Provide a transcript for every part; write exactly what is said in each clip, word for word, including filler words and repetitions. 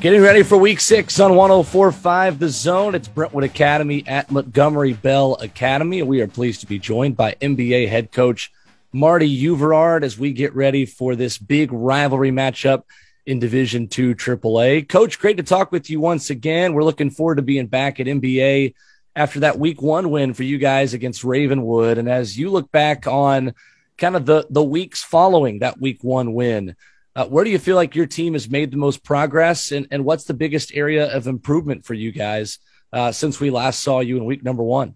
Getting ready for week six on one oh four point five The Zone. It's Brentwood Academy at Montgomery Bell Academy. And we are pleased to be joined by N B A head coach Marty Uverard as we get ready for this big rivalry matchup in Division two triple A. Coach, great to talk with you once again. We're looking forward to being back at N B A after that week one win for you guys against Ravenwood. And as you look back on kind of the, the weeks following that week one win, Uh, where do you feel like your team has made the most progress, and, and what's the biggest area of improvement for you guys uh, since we last saw you in week number one?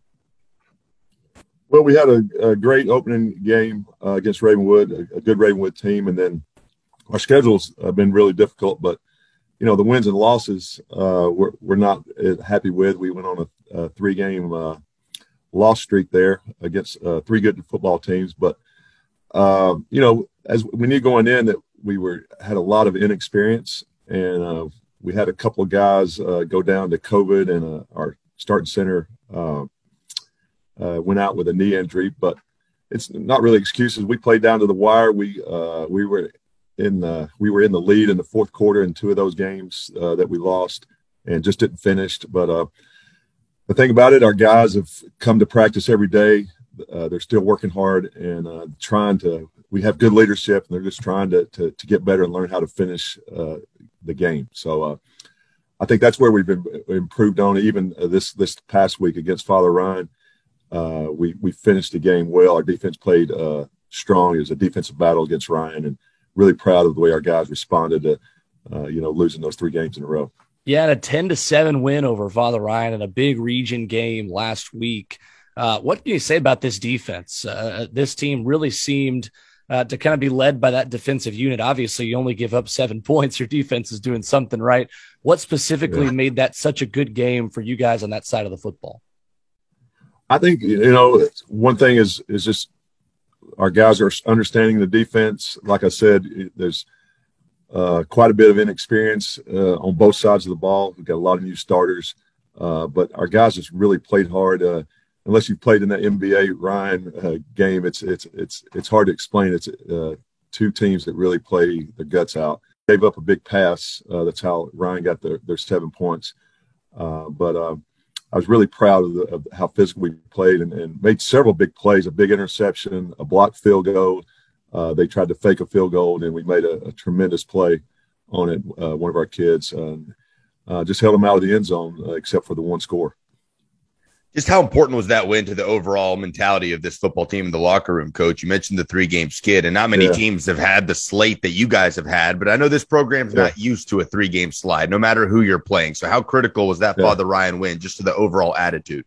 Well, we had a, a great opening game uh, against Ravenwood, a, a good Ravenwood team, and then our schedules have been really difficult. But you know, the wins and losses uh, we're we're not happy with. We went on a, a three-game uh, loss streak there against uh, three good football teams. But uh, you know, as we knew going in that we were had a lot of inexperience, and uh, we had a couple of guys uh, go down to COVID, and uh, our starting center uh, uh, went out with a knee injury. But it's not really excuses. We played down to the wire. We uh, we were in the, we were in the lead in the fourth quarter in two of those games uh, that we lost, and just didn't finish. But uh, the thing about it, our guys have come to practice every day. Uh, they're still working hard and uh, trying to. We have good leadership, and they're just trying to to, to get better and learn how to finish uh, the game. So uh, I think that's where we've been improved on. Even uh, this this past week against Father Ryan, uh, we we finished the game well. Our defense played uh, strong. It was a defensive battle against Ryan, and really proud of the way our guys responded to uh, you know losing those three games in a row. Yeah, and a ten to seven win over Father Ryan in a big region game last week. Uh, what can you say about this defense? Uh, this team really seemed Uh, to kind of be led by that defensive unit. Obviously, you only give up seven points. Your defense is doing something right. What specifically yeah. made that such a good game for you guys on that side of the football? I think, you know, one thing is is just our guys are understanding the defense. Like I said, there's uh, quite a bit of inexperience uh, on both sides of the ball. We've got a lot of new starters, uh, but our guys just really played hard. Uh, Unless you've played in that N B A Ryan uh, game, it's it's it's it's hard to explain. It's uh, two teams that really play their guts out. Gave up a big pass. Uh, that's how Ryan got their, their seven points. Uh, but uh, I was really proud of, the, of how physical we played, and, and made several big plays. A big interception, a blocked field goal. Uh, they tried to fake a field goal, and we made a, a tremendous play on it. Uh, one of our kids uh, uh, just held them out of the end zone, uh, except for the one score. Just how important was that win to the overall mentality of this football team in the locker room, Coach? You mentioned the three-game skid, and not many yeah. teams have had the slate that you guys have had, but I know this program's yeah. not used to a three-game slide, no matter who you're playing. So how critical was that yeah. Father Ryan win just to the overall attitude?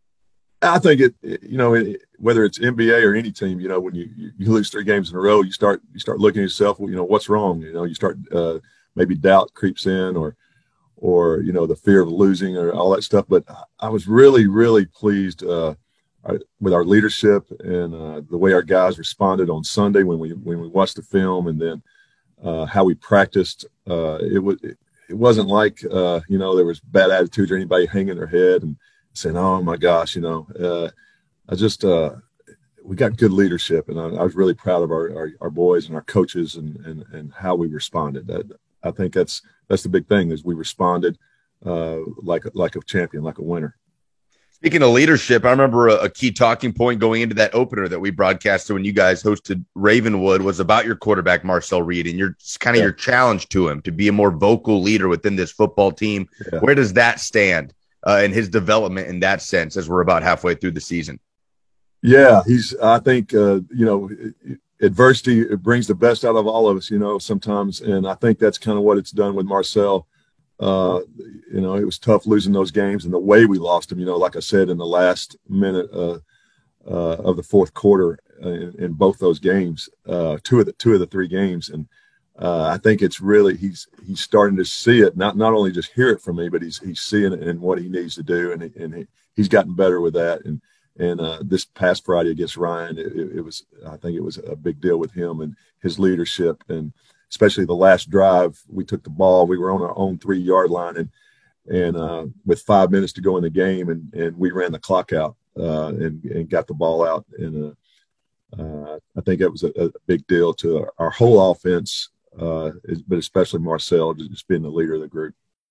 I think it, you know, it, whether it's N B A or any team, you know, when you, you lose three games in a row, you start you start looking at yourself, well, you know, what's wrong? You know, you start uh, maybe doubt creeps in, or or, you know, the fear of losing or all that stuff. But I was really, really pleased uh, with our leadership and uh, the way our guys responded on Sunday when we when we watched the film, and then uh, how we practiced. Uh, it, was, it, it wasn't like, uh, you know, there was bad attitudes or anybody hanging their head and saying, oh, my gosh, you know. Uh, I just uh, – we got good leadership, and I, I was really proud of our, our, our boys and our coaches and, and, and how we responded. That, I think that's – That's the big thing, is we responded uh, like like a champion, like a winner. Speaking of leadership, I remember a, a key talking point going into that opener that we broadcasted when you guys hosted Ravenwood was about your quarterback, Marcel Reed, and your kind of yeah. your challenge to him to be a more vocal leader within this football team. Yeah. Where does that stand uh, in his development in that sense as we're about halfway through the season? Yeah, he's – I think, uh, you know – adversity, it brings the best out of all of us, you know, sometimes. And I think that's kind of what it's done with Marcel. Uh, you know, it was tough losing those games, and the way we lost them, you know, like I said, in the last minute uh, uh, of the fourth quarter in, in both those games, uh, two of the two of the three games. And uh, I think it's really, he's, he's starting to see it, not, not only just hear it from me, but he's, he's seeing it in what he needs to do. And, and he, he's gotten better with that. And, And uh, this past Friday against Ryan, it, it was, I think it was a big deal with him and his leadership, and especially the last drive. We took the ball. We were on our own three-yard line, and and uh, with five minutes to go in the game, and, and we ran the clock out uh, and, and got the ball out. And uh, uh, I think that was a, a big deal to our, our whole offense, uh, but especially Marcel just being the leader of the group.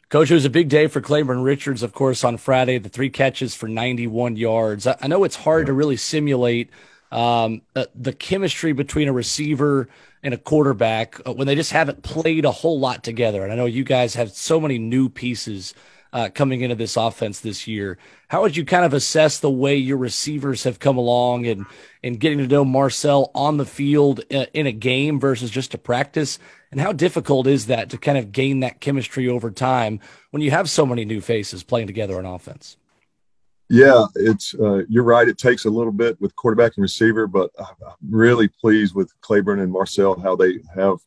Coach, it was a big day for Claiborne Richards, of course, on Friday, the three catches for ninety-one yards. I know it's hard to really simulate um, uh, the chemistry between a receiver and a quarterback uh, when they just haven't played a whole lot together. And I know you guys have so many new pieces uh, coming into this offense this year. How would you kind of assess the way your receivers have come along and, and getting to know Marcel on the field uh, in a game versus just a practice? And how difficult is that to kind of gain that chemistry over time when you have so many new faces playing together on offense? Yeah, it's uh, you're right. It takes a little bit with quarterback and receiver, but I'm really pleased with Claiborne and Marcel, how they have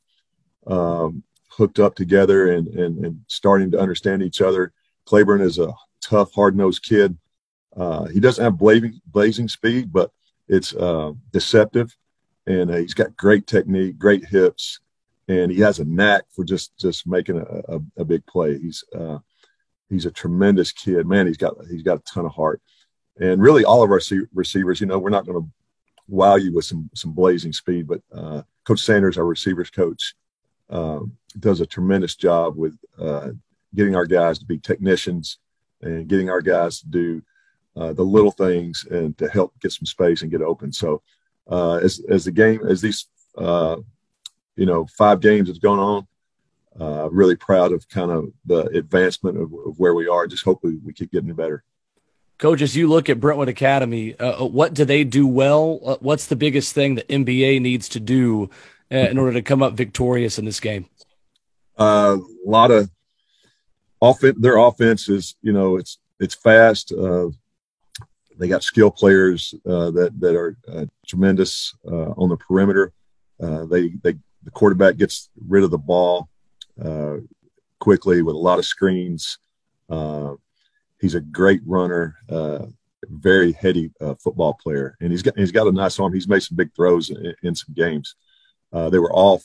um, hooked up together and, and, and starting to understand each other. Claiborne is a tough, hard-nosed kid. Uh, he doesn't have blazing, blazing speed, but it's uh, deceptive, and uh, he's got great technique, great hips, and he has a knack for just just making a, a, a big play. He's uh, he's a tremendous kid, man. He's got he's got a ton of heart, and really all of our receivers. You know, we're not going to wow you with some some blazing speed, but uh, Coach Sanders, our receivers coach, um, does a tremendous job with uh, getting our guys to be technicians and getting our guys to do uh, the little things and to help get some space and get open. So uh, as as the game as these uh, you know five games has gone on, uh, really proud of kind of the advancement of, of where we are. Just hopefully we keep getting better. Coach, as you look at Brentwood Academy, uh, what do they do well? Uh, what's the biggest thing that M B A needs to do uh, in order to come up victorious in this game? Uh, a lot of offense. Their offense is, you know, it's it's fast. Uh, they got skill players uh, that that are uh, tremendous uh, on the perimeter. Uh, they they the quarterback gets rid of the ball uh, quickly with a lot of screens. Uh, he's a great runner, uh, very heady uh, football player, and he's got he's got a nice arm. He's made some big throws in, in some games. Uh, they were off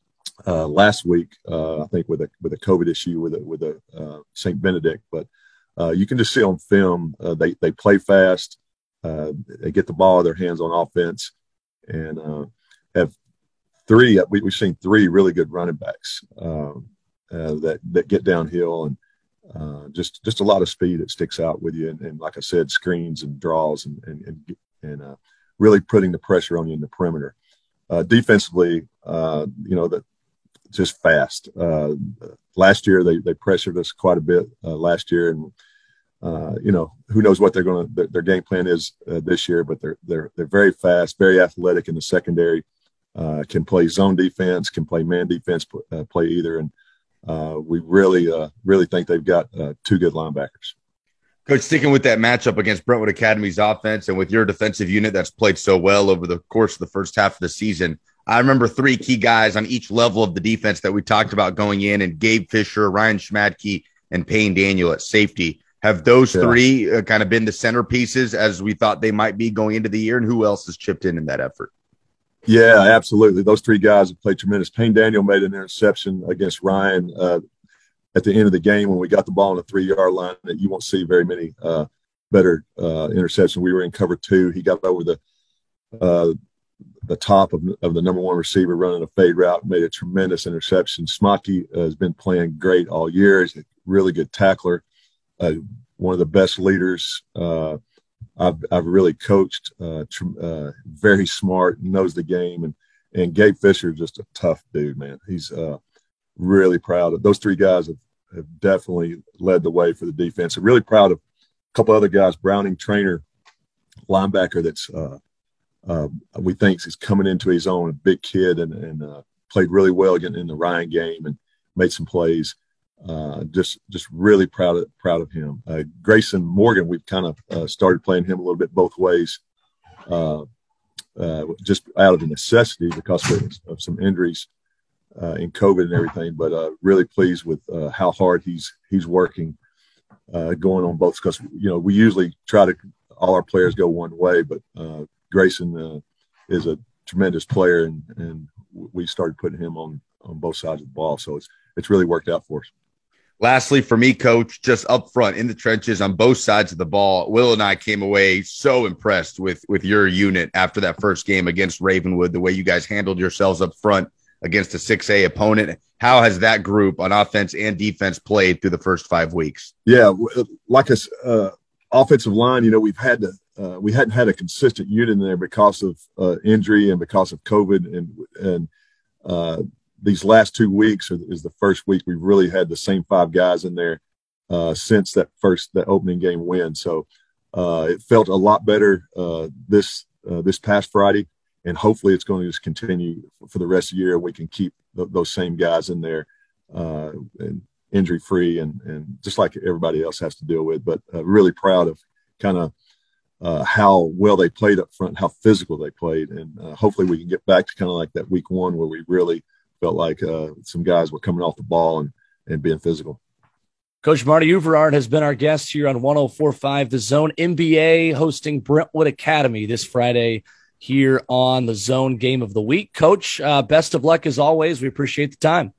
uh, last week, uh, I think, with a with a COVID issue with a, with a uh, Saint Benedict, but uh, you can just see on film uh, they they play fast, uh, they get the ball in their hands on offense, and uh, have three. We, we've seen three really good running backs um, uh, that that get downhill and. Uh, just just a lot of speed that sticks out with you, and, and like I said, screens and draws, and and and, and uh, really putting the pressure on you in the perimeter. Uh, defensively, uh, you know, that just fast. Uh, last year they they pressured us quite a bit uh, last year, and uh, you know, who knows what they're going to their, their game plan is uh, this year, but they're they're they're very fast, very athletic in the secondary. Uh, can play zone defense, can play man defense, uh, play either, and. Uh, we really, uh, really think they've got uh, two good linebackers. Coach, sticking with that matchup against Brentwood Academy's offense and with your defensive unit that's played so well over the course of the first half of the season, I remember three key guys on each level of the defense that we talked about going in, and Gabe Fisher, Ryan Schmadtke, and Payne Daniel at safety. Have those yeah. three uh, kind of been the centerpieces as we thought they might be going into the year, and who else has chipped in in that effort? Yeah, absolutely. Those three guys have played tremendous. Payne Daniel made an interception against Ryan uh, at the end of the game when we got the ball on the three-yard line. That you won't see very many uh, better uh, interceptions. We were in cover two. He got over the uh, the top of, of the number one receiver running a fade route, made a tremendous interception. Schmadtke uh, has been playing great all year. He's a really good tackler, uh, one of the best leaders uh I've I've really coached, uh, tr- uh, very smart, knows the game, and and Gabe Fisher is just a tough dude, man. He's uh, really proud of those three guys. Have, have definitely led the way for the defense. I'm really proud of a couple other guys. Browning Trainer, linebacker, that's uh, uh, we think is coming into his own. A big kid and and uh, played really well again in the Ryan game and made some plays. Uh, just, just really proud of, proud of him. Uh, Grayson Morgan, we've kind of uh, started playing him a little bit both ways, uh, uh, just out of the necessity because of, of some injuries uh, in COVID and everything. But uh, really pleased with uh, how hard he's he's working, uh, going on both. Because you know we usually try to all our players go one way, but uh, Grayson uh, is a tremendous player, and and we started putting him on on both sides of the ball. So it's it's really worked out for us. Lastly, for me, Coach, just up front in the trenches on both sides of the ball, Will and I came away so impressed with, with your unit after that first game against Ravenwood, the way you guys handled yourselves up front. against a six A opponent. How has that group on offense and defense played through the first five weeks? Yeah, like a uh, offensive line, you know, we've had to uh, we hadn't had a consistent unit in there because of uh, injury and because of COVID, and and uh, these last two weeks are, is the first week we've really had the same five guys in there uh, since that first that opening game win. So uh, it felt a lot better uh, this uh, this past Friday, and hopefully it's going to just continue for the rest of the year. We can keep th- those same guys in there uh, and injury free, and and just like everybody else has to deal with. But uh, really proud of kind of uh, how well they played up front, how physical they played, and uh, hopefully we can get back to kind of like that week one where we really felt like uh, some guys were coming off the ball and, and being physical. Coach Marty Uverard has been our guest here on one oh four point five The Zone. M B A hosting Brentwood Academy this Friday here on the Zone Game of the Week. Coach, uh, best of luck as always. We appreciate the time.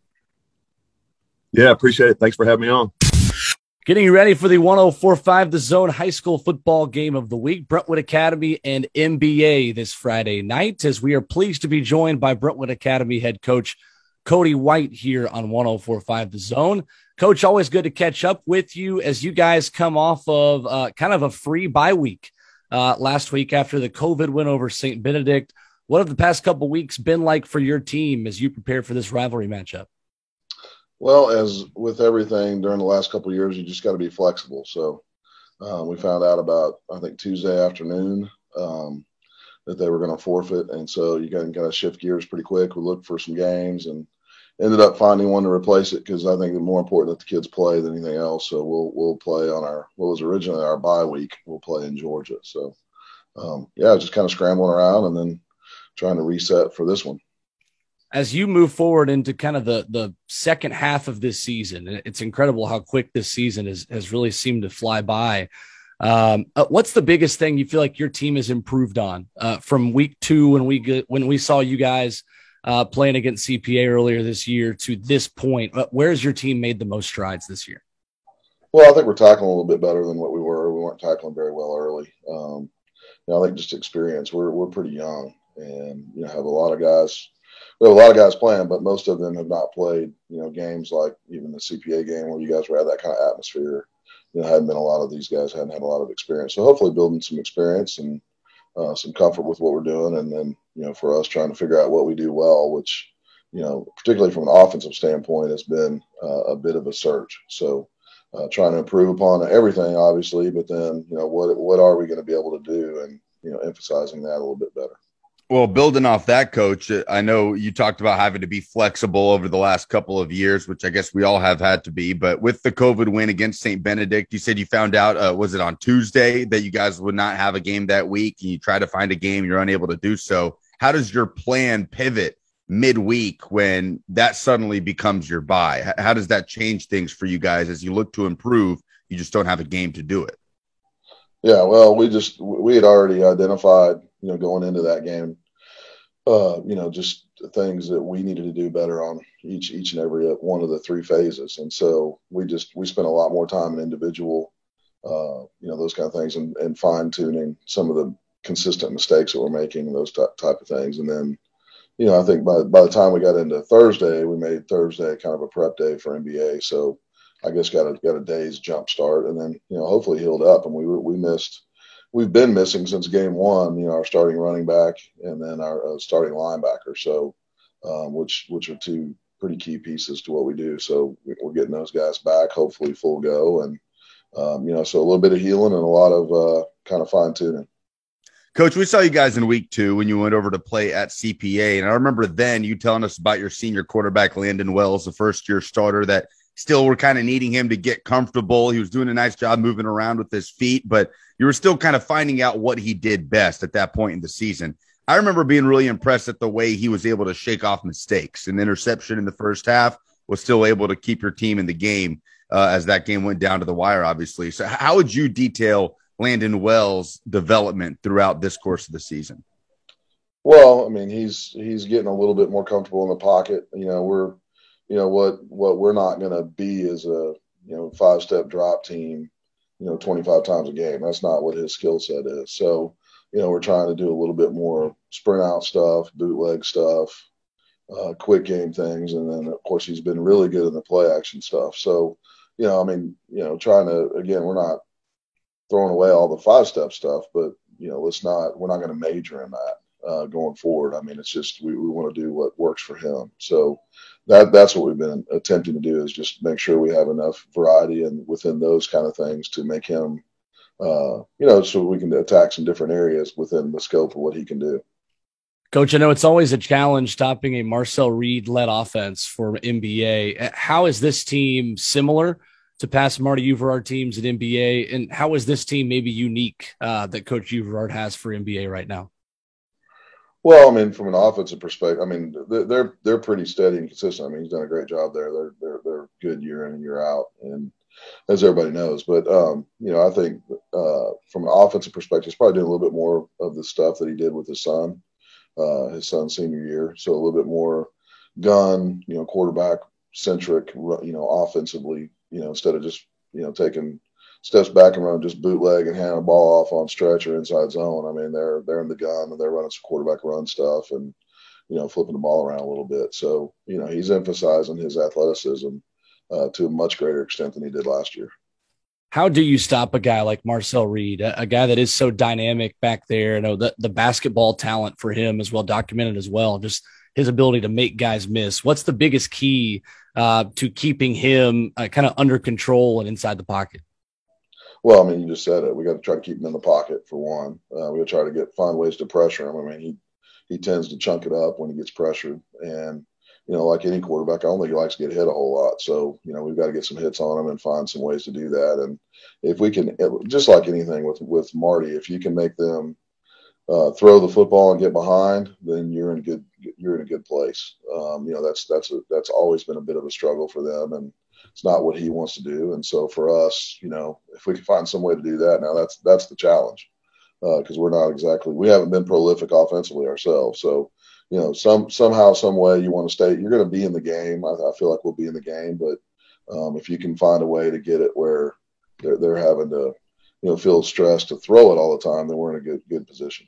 Yeah, appreciate it. Thanks for having me on. Getting you ready for the one oh four point five The Zone High School Football Game of the Week, Brentwood Academy and M B A this Friday night, as we are pleased to be joined by Brentwood Academy head coach Cody White here on one oh four point five The Zone. Coach, always good to catch up with you as you guys come off of uh, kind of a free bye week uh, last week after the COVID win over Saint Benedict. What have the past couple weeks been like for your team as you prepare for this rivalry matchup? Well, as with everything during the last couple of years, you just got to be flexible. So um, we found out about, I think, Tuesday afternoon um, that they were going to forfeit. And so you got to kind of shift gears pretty quick. We looked for some games and ended up finding one to replace it because I think it's more important that the kids play than anything else. So we'll we'll play on our what was originally our bye week. We'll play in Georgia. So, um, yeah, just kind of scrambling around and then trying to reset for this one. As you move forward into kind of the, the second half of this season, it's incredible how quick this season is, has really seemed to fly by. Um, uh, what's the biggest thing you feel like your team has improved on uh, from week two when we get, when we saw you guys uh, playing against C P A earlier this year to this point? Uh, where's your team made the most strides this year? Well, I think we're tackling a little bit better than what we were. We weren't tackling very well early. Um, you know, I think just experience. We're we're pretty young, and you know have a lot of guys. We have a lot of guys playing, but most of them have not played, you know, games like even the C P A game where you guys were at that kind of atmosphere. You know, hadn't been a lot of these guys hadn't had a lot of experience. So hopefully building some experience and uh, some comfort with what we're doing. And then, you know, for us trying to figure out what we do well, which, you know, particularly from an offensive standpoint, has been uh, a bit of a search. So uh, trying to improve upon everything, obviously, but then, you know, what, what are we going to be able to do and, you know, emphasizing that a little bit better. Well, building off that, Coach, I know you talked about having to be flexible over the last couple of years, which I guess we all have had to be. But with the COVID win against Saint Benedict, you said you found out, uh, was it on Tuesday, that you guys would not have a game that week? And you try to find a game, you're unable to do so. How does your plan pivot midweek when that suddenly becomes your bye? How does that change things for you guys as you look to improve? You just don't have a game to do it. Yeah, well, we just we had already identified, you know, going into that game, uh, you know, just things that we needed to do better on each each and every one of the three phases. And so we just we spent a lot more time in individual, uh, you know, those kind of things and, and fine tuning some of the consistent mistakes that we're making and those type type of things. And then, you know, I think by by the time we got into Thursday, we made Thursday kind of a prep day for N B A. So I guess got a got a day's jump start, and then you know hopefully healed up. And we we missed, we've been missing since game one. You know our starting running back and then our uh, starting linebacker. So, um, which which are two pretty key pieces to what we do. So we're getting those guys back, hopefully full go, and um, you know so a little bit of healing and a lot of uh, kind of fine tuning. Coach, we saw you guys in week two when you went over to play at C P A, and I remember then you telling us about your senior quarterback Landon Wells, the first year starter that. Still, we're kind of needing him to get comfortable. He was doing a nice job moving around with his feet, but you were still kind of finding out what he did best at that point in the season. I remember being really impressed at the way he was able to shake off mistakes. An interception in the first half was still able to keep your team in the game uh, as that game went down to the wire, obviously. So how would you detail Landon Wells' development throughout this course of the season? Well, I mean, he's he's getting a little bit more comfortable in the pocket. You know, we're You know, what what we're not going to be is a, you know, five-step drop team, you know, twenty-five times a game. That's not what his skill set is. So, you know, we're trying to do a little bit more sprint out stuff, bootleg stuff, uh, quick game things. And then, of course, he's been really good in the play action stuff. So, you know, I mean, you know, trying to, again, we're not throwing away all the five step stuff, but, you know, let's not, we're not going to major in that. Uh, going forward. I mean, it's just we, we want to do what works for him. So that that's what we've been attempting to do, is just make sure we have enough variety and within those kind of things to make him, uh, you know, so we can attack some different areas within the scope of what he can do. Coach, I know it's always a challenge stopping a Marcel Reed-led offense for N B A. How is this team similar to past Marty Uverard teams at N B A, and how is this team maybe unique uh, that Coach Uverard has for N B A right now? Well, I mean, from an offensive perspective, I mean, they're they're pretty steady and consistent. I mean, he's done a great job there. They're they're they're good year in and year out, and as everybody knows. But um, you know, I think uh, from an offensive perspective, he's probably doing a little bit more of the stuff that he did with his son, uh, his son's senior year. So a little bit more gun, you know, quarterback centric, you know, offensively, you know, instead of just you know taking steps back and run just bootleg and hand the ball off on stretch or inside zone. I mean, they're they're in the gun and they're running some quarterback run stuff and, you know, flipping the ball around a little bit. So, you know, he's emphasizing his athleticism uh, to a much greater extent than he did last year. How do you stop a guy like Marcel Reed, a, a guy that is so dynamic back there? You know, the, the basketball talent for him is well documented as well. Just his ability to make guys miss. What's the biggest key uh, to keeping him uh, kind of under control and inside the pocket? Well, I mean, you just said it. We got to try to keep him in the pocket for one. Uh, we got to try to get find ways to pressure him. I mean, he he tends to chunk it up when he gets pressured, and you know, like any quarterback, I don't think he likes to get hit a whole lot. So you know, we've got to get some hits on him and find some ways to do that. And if we can, just like anything with with Marty, if you can make them uh, throw the football and get behind, then you're in a good you're in a good place. Um, you know, that's that's a, that's always been a bit of a struggle for them, and it's not what he wants to do. And so for us, you know, if we can find some way to do that, now that's that's the challenge, because uh, we're not exactly, we haven't been prolific offensively ourselves. So, you know, some somehow, some way you want to stay, you're going to be in the game. I, I feel like we'll be in the game, but um, if you can find a way to get it where they're, they're having to, you know, feel stressed to throw it all the time, then we're in a good good position.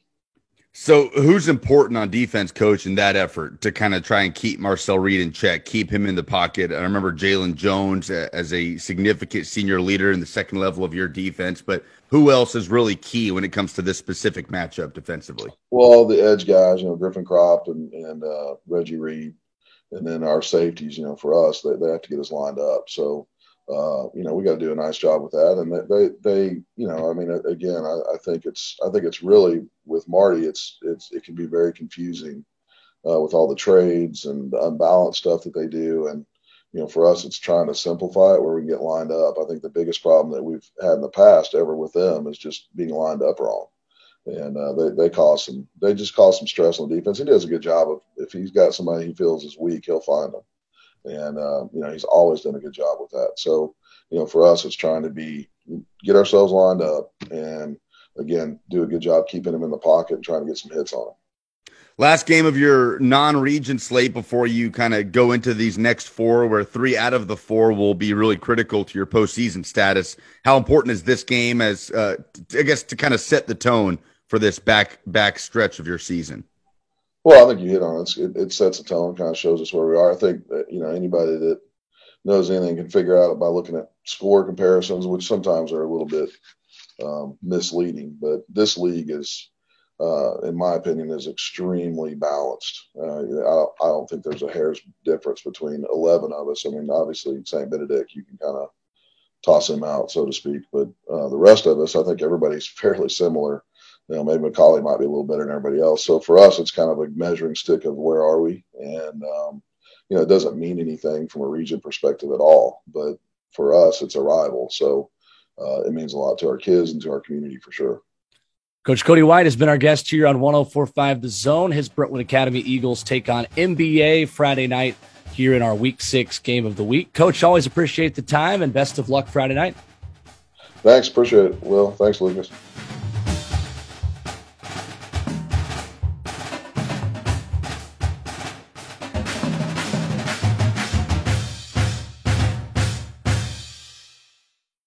So who's important on defense, Coach, in that effort to kind of try and keep Marcel Reed in check, keep him in the pocket? I remember Jalen Jones as a significant senior leader in the second level of your defense, but who else is really key when it comes to this specific matchup defensively? Well, the edge guys, you know, Griffin Kropp and, and uh, Reggie Reed, and then our safeties, you know, for us, they, they have to get us lined up. So, Uh, you know, we got to do a nice job with that. And they, they, you know, I mean, again, I, I think it's, I think it's really with Marty, it's, it's, it can be very confusing uh, with all the trades and the unbalanced stuff that they do. And, you know, for us, it's trying to simplify it where we can get lined up. I think the biggest problem that we've had in the past ever with them is just being lined up wrong. And uh, they, they cause some, they just cause some stress on the defense. He does a good job of, if he's got somebody he feels is weak, he'll find them. And, uh, you know, he's always done a good job with that. So, you know, for us, it's trying to be, get ourselves lined up and, again, do a good job keeping him in the pocket and trying to get some hits on him. Last game of your non-region slate before you kind of go into these next four, where three out of the four will be really critical to your postseason status. How important is this game as, uh, I guess, to kind of set the tone for this back back stretch of your season? Well, I think you hit on it. It, it sets a tone, kind of shows us where we are. I think that, you know, anybody that knows anything can figure out it by looking at score comparisons, which sometimes are a little bit um, misleading. But this league is, uh, in my opinion, is extremely balanced. Uh, I, don't, I don't think there's a hair's difference between eleven of us. I mean, obviously, Saint Benedict, you can kind of toss him out, so to speak. But uh, the rest of us, I think everybody's fairly similar. You know, maybe McCallie might be a little better than everybody else. So for us, it's kind of a measuring stick of where are we. And, um, you know, it doesn't mean anything from a region perspective at all. But for us, it's a rival. So uh, it means a lot to our kids and to our community for sure. Coach Cody White has been our guest here on one oh four point five The Zone. His Brentwood Academy Eagles take on N B A Friday night here in our week six game of the week. Coach, always appreciate the time and best of luck Friday night. Thanks. Appreciate it, Will. Thanks, Lucas.